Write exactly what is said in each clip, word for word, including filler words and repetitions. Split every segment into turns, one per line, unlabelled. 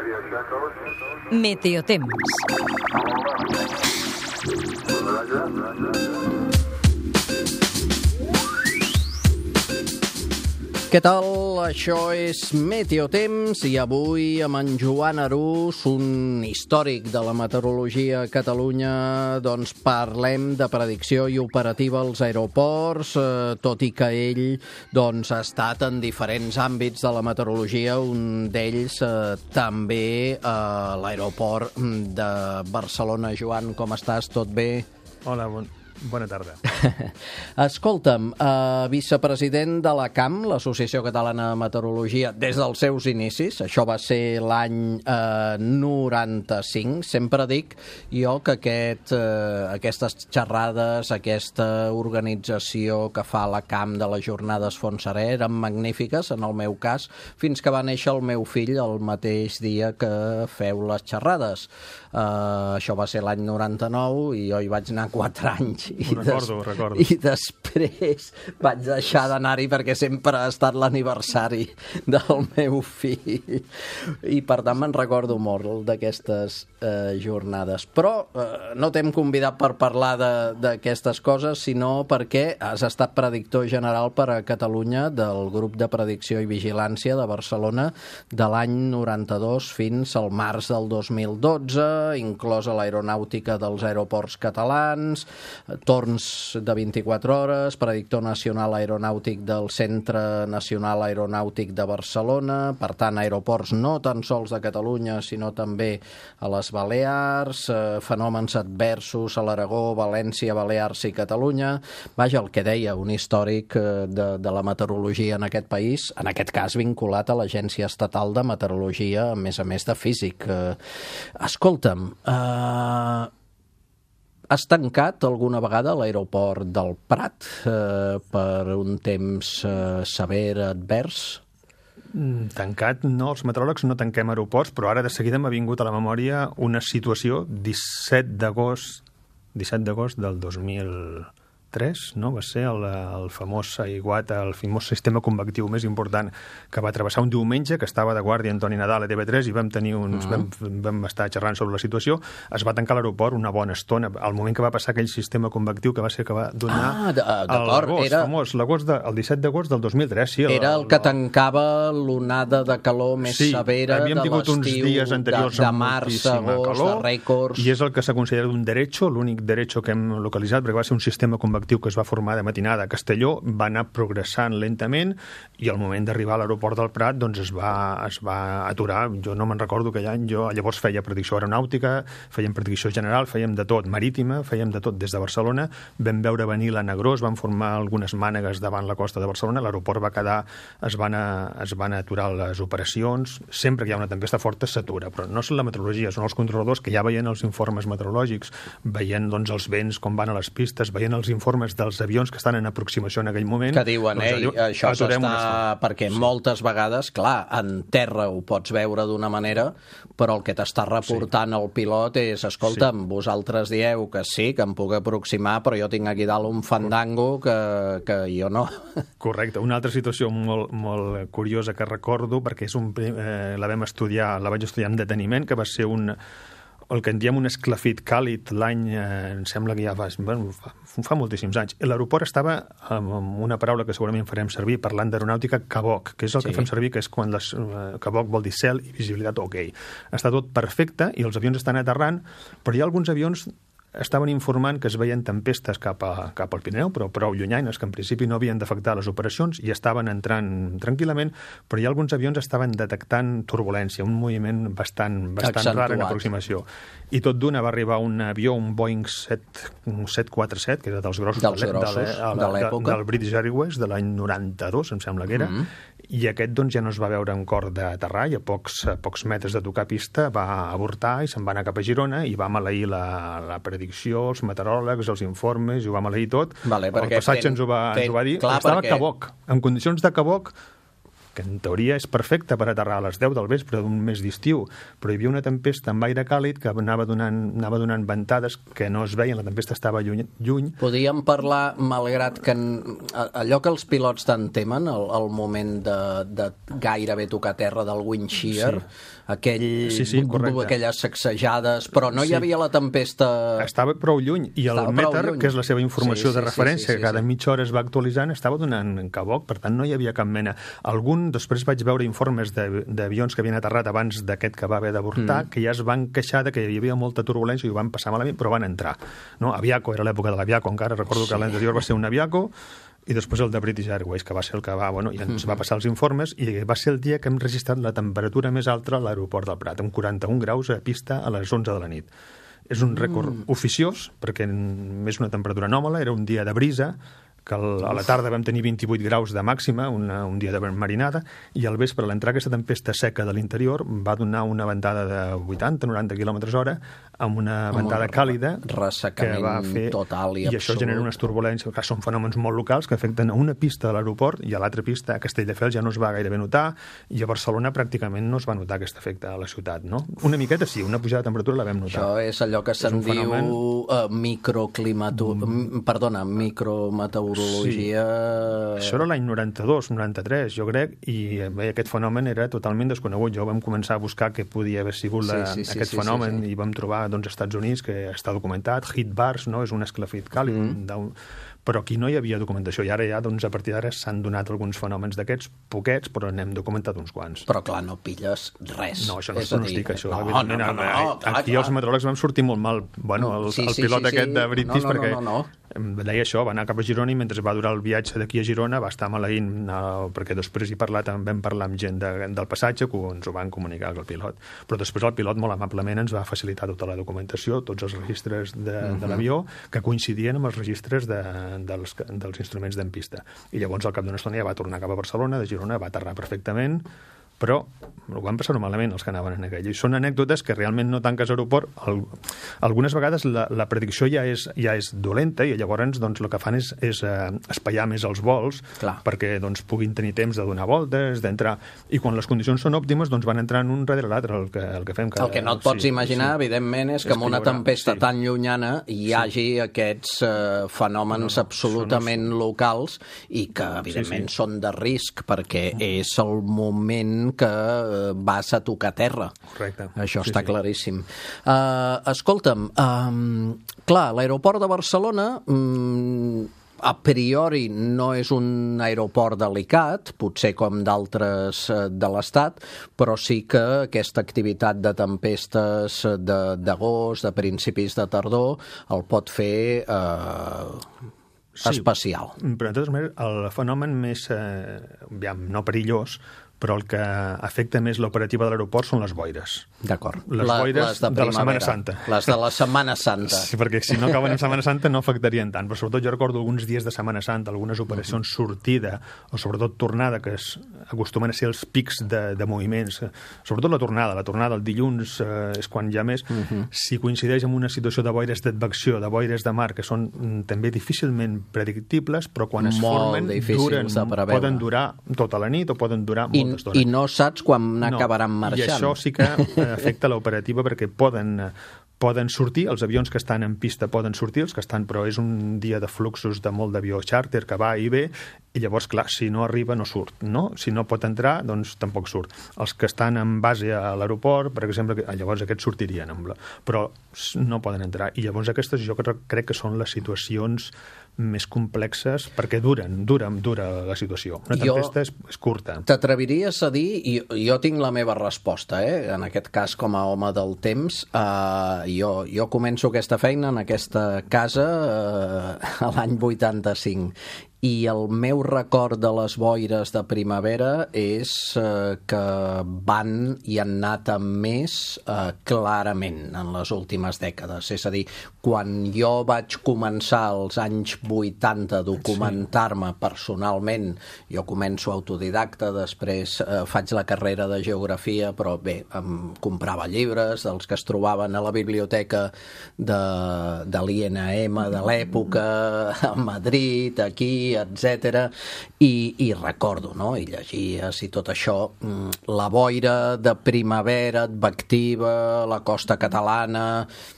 Meteotemps.
Què tal? Això és Meteotemps i avui amb en Joan Arús, un històric de la meteorologia a Catalunya, doncs parlem de predicció i operativa als aeroports, eh, tot i que ell doncs, ha estat en diferents àmbits de la meteorologia, un d'ells eh, també a l'aeroport de Barcelona. Joan, com estàs? Tot bé?
Hola, bon... Bona tarda.
Escolta'm, eh, vicepresident de la C A M, l'Associació Catalana de Meteorologia, des dels seus inicis, això va ser l'any eh, noranta-cinc, sempre dic jo que aquest, eh, aquestes xerrades, aquesta organització que fa la C A M de les jornades Fontserè eren magnífiques, en el meu cas, fins que va néixer el meu fill el mateix dia que feu les xerrades. Uh, això va ser l'any noranta-nou i jo hi vaig anar quatre anys i,
ho recordo,
des...
recordo.
i després vaig deixar d'anar-hi perquè sempre ha estat l'aniversari del meu fill i per tant me'n recordo molt d'aquestes uh, jornades, però uh, no t'hem convidat per parlar d'aquestes coses, sinó perquè has estat predictor general per a Catalunya del grup de predicció i vigilància de Barcelona de l'any noranta-dos fins al març del dos mil dotze, inclosa l'aeronàutica dels aeroports catalans, torns de vint-i-quatre hores, predictor nacional aeronàutic del Centre Nacional Aeronàutic de Barcelona, per tant, aeroports no tan sols de Catalunya, sinó també a les Balears, eh, fenòmens adversos a l'Aragó, València, Balears i Catalunya. Vaja, el que deia, un històric eh, de, de la meteorologia en aquest país, en aquest cas vinculat a l'Agència Estatal de Meteorologia, a més a més de físic. Eh, escolta, Uh, has tancat alguna vegada l'aeroport del Prat uh, per un temps uh, sever, advers?
Mm, tancat, no, els meteoròlegs no tanquem aeroports, però ara de seguida m'ha vingut a la memòria una situació disset d'agost disset d'agost del dos mil tres, no? Va ser el, el famós aiguat, el famós sistema convectiu més important que va travessar un diumenge, que estava de guàrdia Antoni Nadal a T V tres i vam tenir uns, uh -huh. vam, vam estar xerrant sobre la situació. Es va tancar l'aeroport una bona estona, al moment que va passar aquell sistema convectiu que va ser que va donar
ah,
l'agost,
era...
famós, l'agost de, el disset d'agost del dos mil tres. Sí,
era
el,
el que tancava l'onada de calor més
sí,
severa de l'estiu,
dies anteriors
de, de març, agost,
calor,
de rècords.
I és el que s'ha considerat un derecho, l'únic derecho que hem localitzat, perquè va ser un sistema convectiu que es va formar de matinada a Castelló, va anar progressant lentament i al moment d'arribar a l'aeroport del Prat doncs es va, es va aturar. Jo no me'n recordo aquell any, jo llavors feia predicció aeronàutica, fèiem predicció general, fèiem de tot, marítima, fèiem de tot des de Barcelona, vam veure venir la negror, es van formar algunes mànegues davant la costa de Barcelona, l'aeroport va quedar, es van, a, es van aturar les operacions, sempre que hi ha una tempesta forta s'atura, però no és la meteorologia, són els controladors que ja veien els informes meteorològics, veien doncs els vents com van a les pistes, veien els informes dels avions que estan en aproximació en aquell moment.
Que diuen, doncs, ei, això s'està... Perquè sí. Moltes vegades, clar, en terra ho pots veure d'una manera, però el que t'està reportant sí. el pilot és, escolta'm, sí. vosaltres dieu que sí, que em puc aproximar, però jo tinc aquí dalt un fandango que, que jo no.
Correcte. Una altra situació molt, molt curiosa que recordo, perquè és un, eh, la vam estudiar, la vaig estudiar amb deteniment, que va ser un el que en diem un esclafit càlid l'any, eh, em sembla que ja fa, bueno, fa, fa moltíssims anys. L'aeroport estava amb una paraula que segurament farem servir parlant d'aeronàutica, C A V O C, que és el sí. que fem servir, que és quan les, eh, C A V O C vol dir cel i visibilitat ok. Està tot perfecte i els avions estan aterrant, però hi ha alguns avions estaven informant que es veien tempestes cap, a, cap al Pirineu, però prou llunyanes, que en principi no havien d'afectar les operacions i estaven entrant tranquil·lament, però hi ha alguns avions estaven detectant turbulència, un moviment bastant, bastant rar en aproximació. I tot d'una va arribar un avió, un Boeing set quaranta-set, que era dels grossos,
dels grossos de l'època,
de, del British Airways, de l'any noranta-dos, em sembla que era, mm-hmm. i aquest doncs, ja no es va veure en cor d'aterrar i a pocs, a pocs metres de tocar pista va avortar i se'n va anar cap a Girona i va maleir la, la predicció, els meteoròlegs, els informes, i ho va maleir tot.
Vale,
el passatge ten, ens, ho va, ten, ens ho va dir. Clar, estava perquè... a C A V O C. En condicions de C A V O C que en teoria és perfecta per aterrar a les deu del vespre d'un mes d'estiu, però hi havia una tempesta amb aire càlid que anava donant, anava donant ventades que no es veien, la tempesta estava lluny. lluny.
Podíem parlar, malgrat que en, allò que els pilots tant temen, el, el moment de, de gairebé tocar terra del wind shear, sí. aquell,
sí, sí,
aquelles sacsejades, però no hi
sí.
havia la tempesta...
Estava prou lluny, i el Meter, que és la seva informació sí, sí, de referència, sí, sí, sí, que cada sí. mitja hora es va actualitzant, estava donant caboc, per tant no hi havia cap mena. Algun, després vaig veure informes d'avions que havien aterrat abans d'aquest que va haver d'avortar, mm. que ja es van queixar de que hi havia molta turbulència i ho van passar malament, però van entrar. No? Aviaco, era l'època de l'Aviaco, encara recordo sí. que l'anterior va ser un Aviaco, i després el de British Airways, que va ser el que va... Bueno, i ens va passar els informes, i va ser el dia que hem registrat la temperatura més alta a l'aeroport del Prat, amb quaranta-un graus a pista a les onze de la nit. És un rècord mm. oficiós, perquè és una temperatura anòmala, era un dia de brisa, que a la tarda vam tenir vint-i-vuit graus de màxima, una, un dia de marinada, i al vespre, a l'entrar aquesta tempesta seca de l'interior, va donar una ventada de vuitanta a noranta quilòmetres hora, amb una ventada càlida que va fer...
total i,
i això genera unes turbulències, que són fenòmens molt locals que afecten a una pista de l'aeroport i a l'altra pista, a Castelldefels, ja no es va gairebé notar, i a Barcelona pràcticament no es va notar aquest efecte a la ciutat, no? Una miqueta sí, una pujada de temperatura la vam notar.
Això és allò que se'n diu fenomen... uh, microclimato... Mm. Perdona, micrometeorologia. Sí.
Això era l'any noranta-dos, noranta-tres, jo crec, i bé, aquest fenomen era totalment desconegut. Jo vam començar a buscar què podia haver sigut la, sí, sí, sí, aquest sí, fenomen sí, sí. i vam trobar doncs, als Estats Units, que està documentat, heat bars, no? És un esclafit càlid, mm. però aquí no hi havia documentació, i ara ja, doncs, a partir d'ara s'han donat alguns fenòmens d'aquests, poquets, però n'hem documentat uns quants.
Però clar, no pilles res.
No, això no és pronostic, això. No, no, no, no, no, aquí els meteoròlegs vam sortir molt mal, bueno, el, sí, el pilot sí, sí, aquest sí. de British, no, no, perquè no, no, no. deia això, va anar cap a Girona i mentre va durar el viatge d'aquí a Girona va estar maleint, no, perquè després hi parlat, vam parlar amb gent de, del passatge que ens ho van comunicar el pilot, però després el pilot molt amablement ens va facilitar tota la documentació, tots els registres de, uh-huh. de l'avió que coincidien amb els registres de, dels, dels instruments d'en pista. I llavors al cap d'una estona ja va tornar cap a Barcelona, de Girona va aterrar perfectament, però ho van passar malament els que anaven en aquell. I són anècdotes que realment no tanques aeroport. El, algunes vegades la, la predicció ja és, ja és dolenta i llavors doncs, el que fan és, és eh, espaiar més els vols Clar. perquè doncs, puguin tenir temps de donar voltes, d'entrar... I quan les condicions són òptimes doncs van entrar en un darrere l'altre, el, que, el que fem. Cada...
El que no et pots sí, imaginar, sí. evidentment, és que amb una tempesta sí. tan llunyana hi hagi sí. aquests eh, fenòmens no, no, absolutament són... locals i que, evidentment, sí, sí. són de risc perquè és el moment que vas a tocar terra.
Correcte.
Això
sí,
està
sí.
claríssim. Uh, escolta'm, um, clar, l'aeroport de Barcelona um, a priori no és un aeroport delicat, potser com d'altres de l'Estat, però sí que aquesta activitat de tempestes d'agost, de principis de tardor, el pot fer uh,
sí,
especial.
Però de totes maneres, el fenomen més, eh, aviam, no perillós, però el que afecta més l'operativa de l'aeroport són les boires.
D'acord.
Les la, boires les de, de la Setmana Santa.
Les de la Setmana Santa.
Sí, perquè si no acaben en Setmana Santa no afectarien tant, però sobretot jo recordo alguns dies de Setmana Santa, algunes operacions uh-huh. sortida o sobretot tornada, que es acostumen a ser els pics de, de moviments, sobretot la tornada. La tornada el dilluns eh, és quan hi ha més. Uh-huh. Si coincideix amb una situació de boires d'advecció, de boires de mar, que són mm, també difícilment predictibles, però quan es
Molt
formen
duren, poden
durar tota la nit o poden durar
I,
molta estona.
I no saps quan n'acabaran
no,
marxant.
I això sí que afecta l'operativa perquè poden, poden sortir, els avions que estan en pista poden sortir, els que estan, però és un dia de fluxos de molt d'avió charter que va i ve, i llavors, clar, si no arriba no surt, no? Si no pot entrar, doncs tampoc surt. Els que estan en base a l'aeroport, per exemple, llavors aquests sortirien, però no poden entrar. I llavors aquestes jo crec que són les situacions més complexes perquè duren, dura, dura la situació. Una tempesta és, és curta.
T'atreviries a dir, i jo tinc la meva resposta, eh? En aquest cas com a home del temps, eh, jo, jo començo aquesta feina en aquesta casa eh, a l'any vuitanta-cinc, i el meu record de les boires de primavera és eh, que van i han anat a més eh, clarament en les últimes dècades. És a dir, quan jo vaig començar als anys vuitanta a documentar-me personalment, jo començo autodidacta, després eh, faig la carrera de geografia, però bé, em comprava llibres dels que es trobaven a la biblioteca de, de l'I N A M de l'època, a Madrid, aquí, etcètera. I, i recordo, no?, i llegies i tot això, la boira de primavera advectiva, la costa catalana,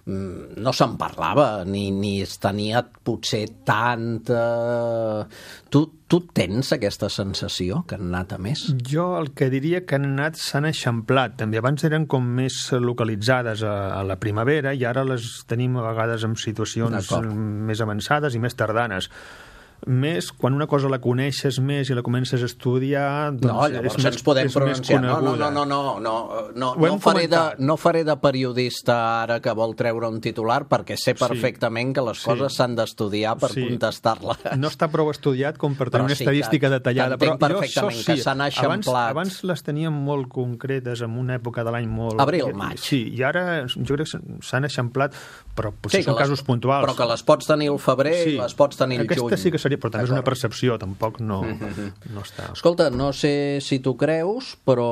no se'n parlava, ni, ni es tenia potser tanta... Tu, tu tens aquesta sensació que han anat a més?
Jo el que diria que han anat s'han eixamplat. També abans eren com més localitzades a, a la primavera i ara les tenim a vegades en situacions més avançades i més tardanes. Més, quan una cosa la coneixes més i la comences a estudiar, doncs
no, llavors
és,
ens podem
és
pronunciar.
més
No,
coneguda.
no, no, no, no, no, no, no, faré de, no faré de periodista ara que vol treure un titular, perquè sé perfectament sí. que les coses s'han sí. d'estudiar per sí. contestar-la.
No està prou estudiat com per tenir una
sí,
estadística detallada. Però
perfectament, jo, sí, que s'han eixamplat.
Abans, abans les teníem molt concretes en una època de l'any molt...
Abril, maig.
Sí, i ara jo crec que s'han eixamplat, però potser
sí,
són
les,
casos puntuals.
Però que les pots tenir al febrer i sí. les pots tenir al juny.
Aquesta sí que seria, però també és una percepció, tampoc no, no està...
Escolta, no sé si tu creus,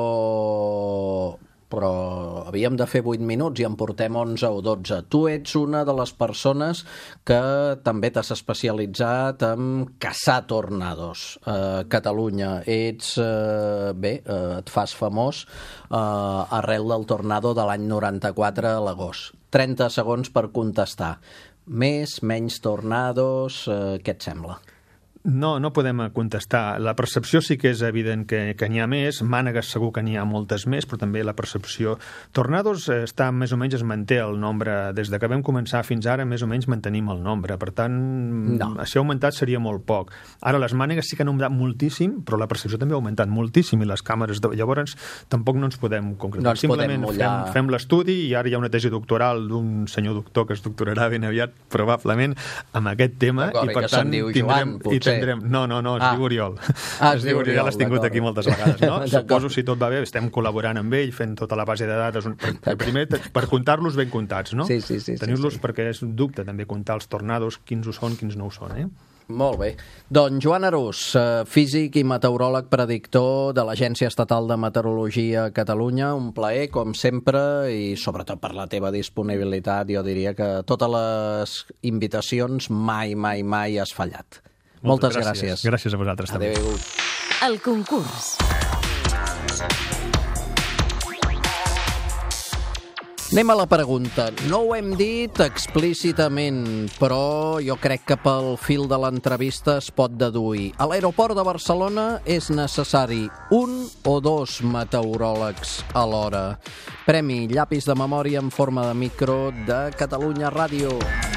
però... però havíem de fer vuit minuts i en portem onze o dotze. Tu ets una de les persones que també t'has especialitzat en caçar tornados a Catalunya. Ets, eh, bé, eh, et fas famós eh, arrel del tornado de l'any noranta-quatre a l'agost. trenta segons per contestar. Més, menys tornados, eh, què et sembla?
No, no podem contestar. La percepció sí que és evident que, que n'hi ha més, mànegues segur que n'hi ha moltes més, però també la percepció... Tornados està més o menys, es manté el nombre, des de que vam començar fins ara més o menys mantenim el nombre, per tant, no. si ha augmentat seria molt poc. Ara les mànegues sí que han augmentat moltíssim, però la percepció també ha augmentat moltíssim i les càmeres, de... llavors tampoc no ens podem concretar.
No ens
Simplement
podem mullar.
fem, fem l'estudi i ara hi ha una tesi doctoral d'un senyor doctor que es doctorarà ben aviat, probablement, amb aquest tema, i per tant tindrem...
Joan,
Tindrem... No, no, no, es
ah.
diu Oriol.
Ah,
es diu Oriol, ja l'has tingut aquí moltes vegades, no? Suposo, si tot va bé, estem col·laborant amb ell, fent tota la base de dades, per, primer, per comptar-los ben comptats, no?
Sí, sí, sí.
Tenir-los
sí, sí.
perquè és un dubte també comptar els tornados, quins ho són, quins no ho són, eh?
Molt bé. Doncs Joan Arús, físic i meteoròleg predictor de l'Agència Estatal de Meteorologia a Catalunya, un plaer, com sempre, i sobretot per la teva disponibilitat, jo diria que totes les invitacions mai, mai, mai has fallat.
Moltes,
Moltes
gràcies.
gràcies.
Gràcies a vosaltres també.
Adéu.
El concurs.
Anem a la pregunta. No ho hem dit explícitament, però jo crec que pel fil de l'entrevista es pot deduir. A l'aeroport de Barcelona és necessari un o dos meteoròlegs alhora. Premi Llapis de Memòria en forma de micro de Catalunya Ràdio.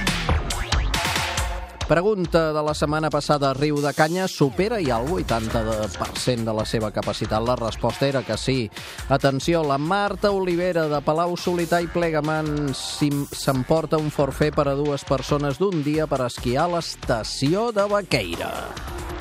Pregunta de la setmana passada. Riu de Canya supera ja el vuitanta per cent de la seva capacitat? La resposta era que sí. Atenció, la Marta Olivera de Palau-solità i Plegamans s'emporta un forfait per a dues persones d'un dia per esquiar a l'estació de Baqueira.